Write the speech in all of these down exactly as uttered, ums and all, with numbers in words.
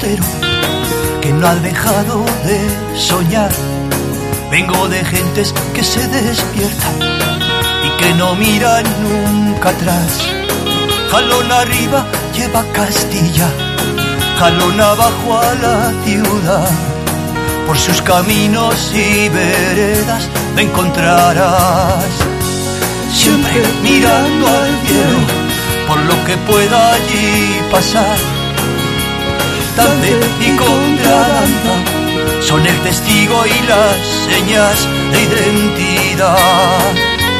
viajero que no ha dejado de soñar. Vengo de gentes que se despiertan y que no miran nunca atrás. Jalón arriba lleva Castilla, jalón abajo a la ciudad. Por sus caminos y veredas me encontrarás, siempre mirando al cielo, por lo que pueda allí pasar. Dante y contradanza son el testigo y las señas de identidad.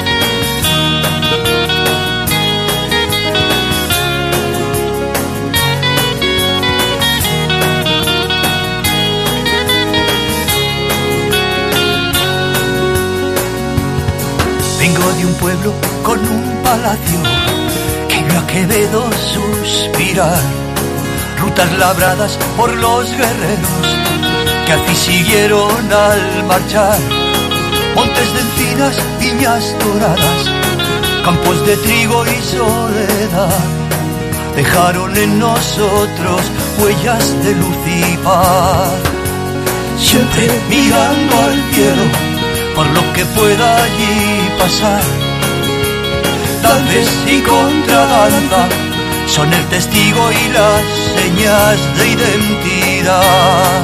Vengo de un pueblo con un palacio que vio a Quevedo suspirar. Rutas labradas por los guerreros que así siguieron al marchar. Montes de encinas, viñas doradas, campos de trigo y soledad, dejaron en nosotros huellas de luz y paz. Siempre mirando al cielo, por lo que pueda allí pasar. Dantes y contradanza son el testigo y las señas de identidad.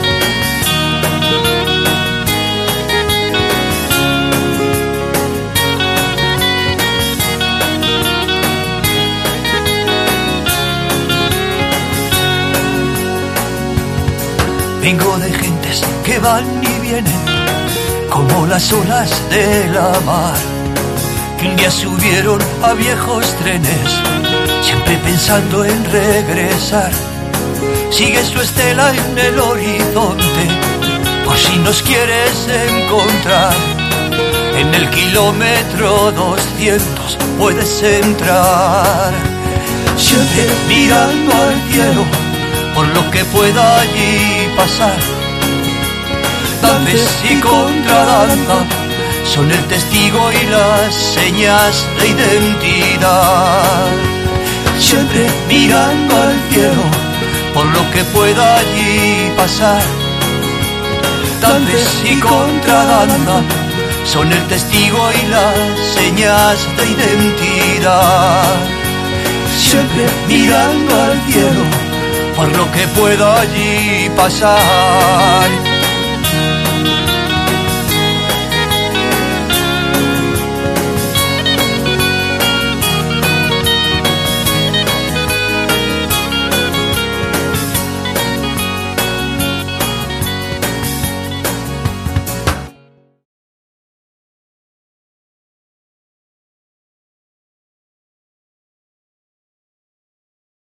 Vengo de gentes que van y vienen como las olas de la mar, que un día subieron a viejos trenes, siempre pensando en regresar. Sigue su estela en el horizonte, por si nos quieres encontrar. En el kilómetro doscientos puedes entrar, siempre mirando al cielo, por lo que pueda allí pasar. Dantes y contradanza son el testigo y las señas de identidad. Siempre mirando al cielo, por lo que pueda allí pasar. Dantes y contradanza son el testigo y las señas de identidad. Siempre mirando al cielo, por lo que pueda allí pasar.